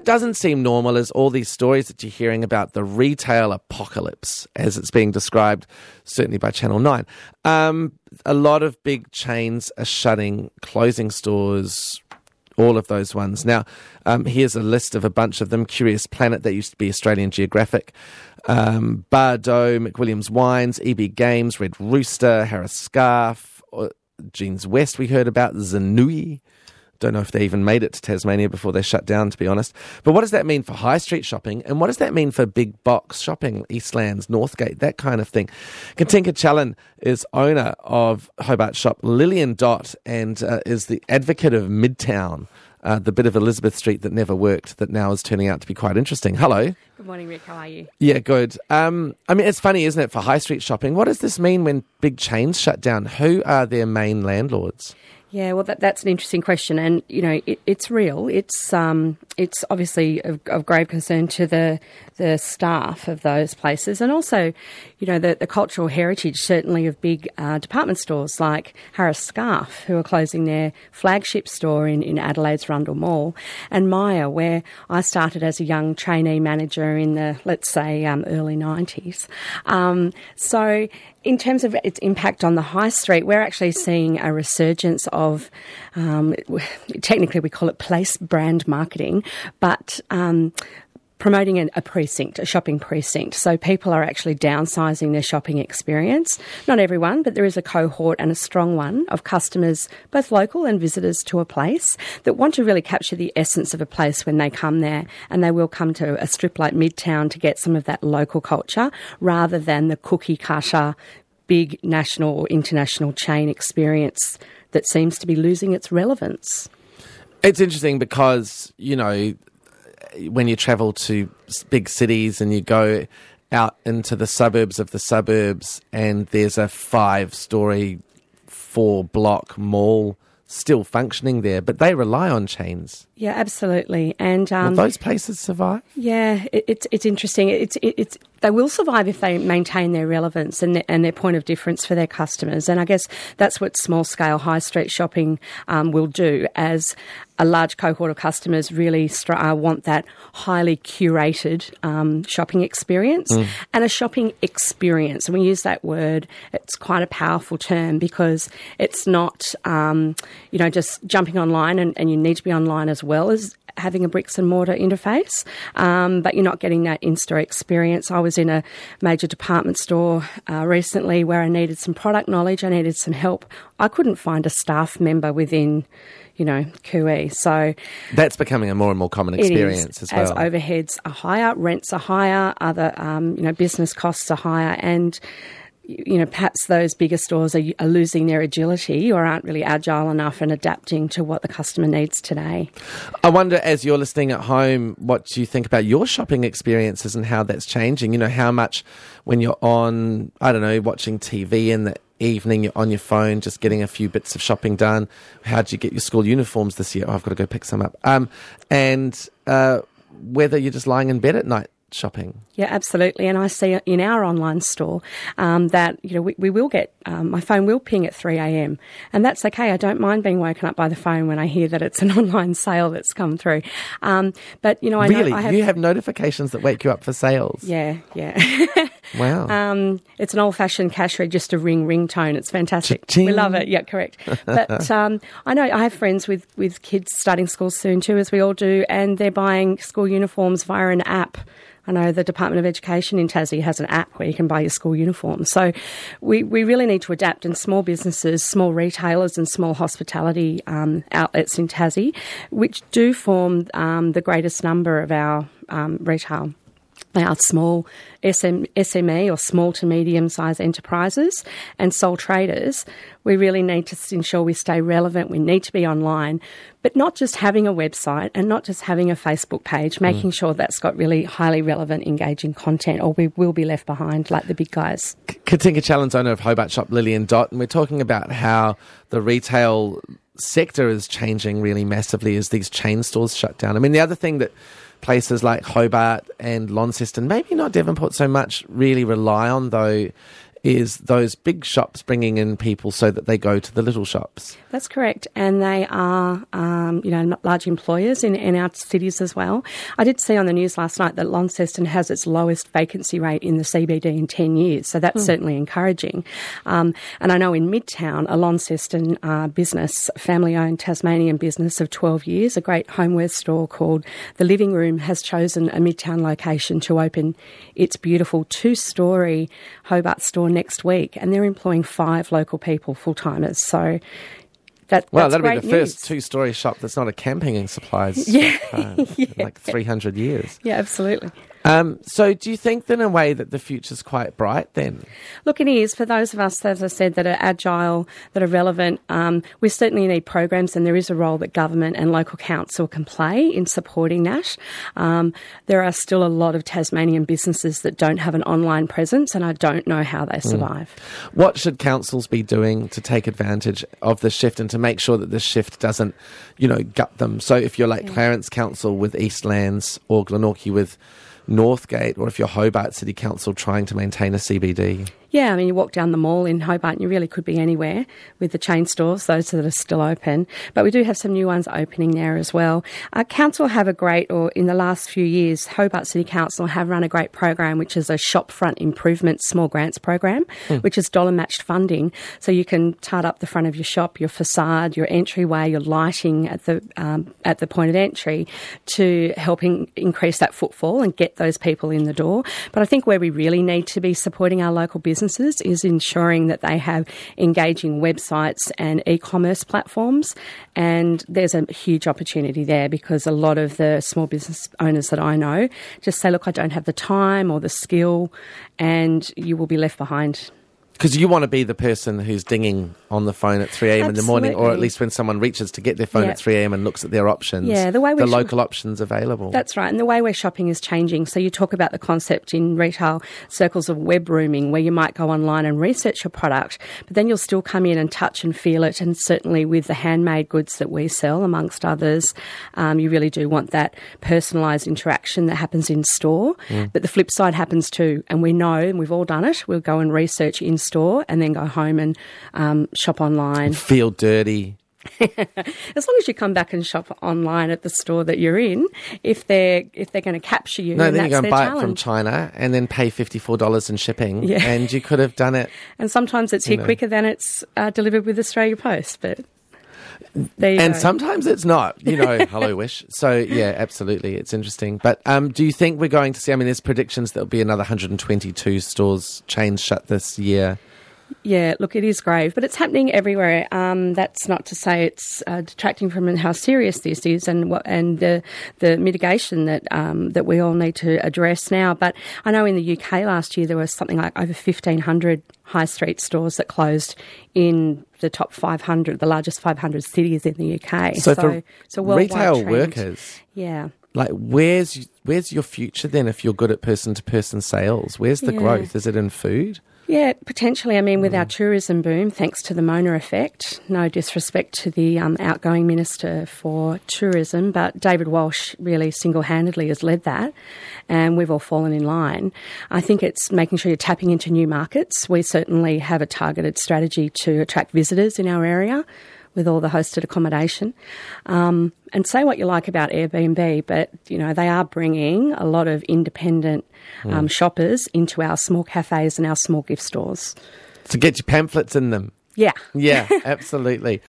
what doesn't seem normal is all these stories that you're hearing about the retail apocalypse, as it's being described, certainly by Channel 9. A lot of big chains are shutting, closing stores, all of those ones. Now, here's a list of a bunch of them. Curious Planet, that used to be Australian Geographic. Bardot, McWilliams Wines, EB Games, Red Rooster, Harris Scarf, Jeans West we heard about, Zanui. Don't know if they even made it to Tasmania before they shut down, to be honest. But what does that mean for high street shopping? And what does that mean for big box shopping, Eastlands, Northgate, that kind of thing? Katinka Challen is owner of Hobart shop Lillian Dot and is the advocate of Midtown, the bit of Elizabeth Street that never worked that now is turning out to be quite interesting. Hello. Good morning, Rick. How are you? Yeah, good. I mean, it's funny, isn't it, for high street shopping? What does this mean when big chains shut down? Who are their main landlords? Yeah, well, that's an interesting question, and it's real. It's obviously of grave concern to the staff of those places, and also, the cultural heritage certainly of big department stores like Harris Scarf, who are closing their flagship store in Adelaide's Rundle Mall, and Myer, where I started as a young trainee manager in the, let's say, early 90s. So in terms of its impact on the high street, we're actually seeing a resurgence of, technically we call it place brand marketing, but promoting a precinct, a shopping precinct. So people are actually downsizing their shopping experience. Not everyone, but there is a cohort and a strong one of customers, both local and visitors to a place, that want to really capture the essence of a place when they come there, and they will come to a strip like Midtown to get some of that local culture rather than the cookie cutter, big national or international chain experience that seems to be losing its relevance. It's interesting because, when you travel to big cities and you go out into the suburbs of the suburbs and there's a 5-story, 4-block mall still functioning there, but they rely on chains. Yeah, absolutely. And will those places survive? Yeah, it's interesting. It's they will survive if they maintain their relevance and their point of difference for their customers. And I guess that's what small-scale high street shopping will do, as a large cohort of customers really want that highly curated shopping experience. And a shopping experience, and we use that word, it's quite a powerful term because it's not, just jumping online, and you need to be online as well as having a bricks and mortar interface, but you're not getting that in-store experience. I was in a major department store recently where I needed some product knowledge, I needed some help. I couldn't find a staff member within QE. So that's becoming a more and more common experience as well. As overheads are higher, rents are higher, other business costs are higher, and perhaps those bigger stores are losing their agility or aren't really agile enough and adapting to what the customer needs today. I wonder, as you're listening at home, what do you think about your shopping experiences and how that's changing? How much when you're on, watching TV in the evening, you're on your phone, just getting a few bits of shopping done. How'd you get your school uniforms this year? Oh, I've got to go pick some up. And whether you're just lying in bed at night shopping. Yeah, absolutely. And I see in our online store that, we will get, my phone will ping at 3 a.m. and that's okay. I don't mind being woken up by the phone when I hear that it's an online sale that's come through. But, I really? know You have notifications that wake you up for sales? Yeah. Wow. It's an old-fashioned cash register ringtone. It's fantastic. Cha-ching. We love it. Yeah, correct. But I know I have friends with kids starting school soon too, as we all do, and they're buying school uniforms via an app. I know the Department of Education in Tassie has an app where you can buy your school uniform. So we really need to adapt, and small businesses, small retailers and small hospitality outlets in Tassie, which do form the greatest number of our retail. They are small SME or small to medium-sized enterprises and sole traders. We really need to ensure we stay relevant. We need to be online, but not just having a website and not just having a Facebook page, making sure that's got really highly relevant, engaging content, or we will be left behind like the big guys. Katinka Challen's owner of Hobart shop Lillian Dot, and we're talking about how the retail sector is changing really massively as these chain stores shut down. I mean, the other thing that places like Hobart and Launceston, maybe not Devonport so much, really rely on, though, is those big shops bringing in people so that they go to the little shops. That's correct, and they are, large employers in our cities as well. I did see on the news last night that Launceston has its lowest vacancy rate in the CBD in 10 years, so that's certainly encouraging. And I know in Midtown, a Launceston business, family-owned Tasmanian business of 12 years, a great homeware store called The Living Room, has chosen a Midtown location to open its beautiful 2-storey Hobart store next week, and they're employing 5 local people, full-timers. So that's that'll great be the news. first 2-storey shop that's not a camping and supplies Yeah. in like 300 years. Yeah, absolutely. So do you think that in a way that the future's quite bright then? Look, it is. For those of us, as I said, that are agile, that are relevant, we certainly need programs, and there is a role that government and local council can play in supporting that. There are still a lot of Tasmanian businesses that don't have an online presence, and I don't know how they survive. What should councils be doing to take advantage of the shift and to make sure that this shift doesn't, gut them? So if you're like Clarence Council with Eastlands or Glenorchy with Northgate, or if you're Hobart City Council trying to maintain a CBD? Yeah, I mean, you walk down the mall in Hobart and you really could be anywhere with the chain stores, those that are still open. But we do have some new ones opening there as well. Council have in the last few years, Hobart City Council have run a great program, which is a shopfront improvement small grants program, which is dollar matched funding. So you can tart up the front of your shop, your facade, your entryway, your lighting at the point of entry to help increase that footfall and get those people in the door. But I think where we really need to be supporting our local businesses is ensuring that they have engaging websites and e-commerce platforms, and there's a huge opportunity there because a lot of the small business owners that I know just say, look, I don't have the time or the skill, and you will be left behind. Because you want to be the person who's dinging on the phone at 3 a.m. in the morning, or at least when someone reaches to get their phone at 3 a.m. and looks at their options, the local options available. That's right, and the way we're shopping is changing. So you talk about the concept in retail circles of web rooming, where you might go online and research your product, but then you'll still come in and touch and feel it, and certainly with the handmade goods that we sell, amongst others, you really do want that personalised interaction that happens in store. But the flip side happens too, and we know, and we've all done it, we'll go and research in store and then go home and shop online. Feel dirty. As long as you come back and shop online at the store that you're in, if they're going to capture you, then that's you go and their buy challenge. it from China and then pay $54 in shipping, and you could have done it. And sometimes it's here quicker than it's delivered with Australia Post, but there you go. Sometimes it's not, hello Wish. So yeah, absolutely, it's interesting. But do you think we're going to see, there's predictions there'll be another 122 stores chains shut this year? Yeah, look, it is grave, but it's happening everywhere. That's not to say it's detracting from how serious this is and the mitigation that we all need to address now. But I know in the UK last year there was something like over 1,500 high street stores that closed in the top 500, the largest 500 cities in the UK. So for retail trend. workers, like where's your future then if you're good at person-to-person sales? Where's the growth? Is it in food? Yeah, potentially. With our tourism boom, thanks to the Mona effect, no disrespect to the outgoing Minister for Tourism, but David Walsh really single-handedly has led that, and we've all fallen in line. I think it's making sure you're tapping into new markets. We certainly have a targeted strategy to attract visitors in our area with all the hosted accommodation. And say what you like about Airbnb, but, they are bringing a lot of independent shoppers into our small cafes and our small gift stores. To get your pamphlets in them. Yeah. Yeah, absolutely.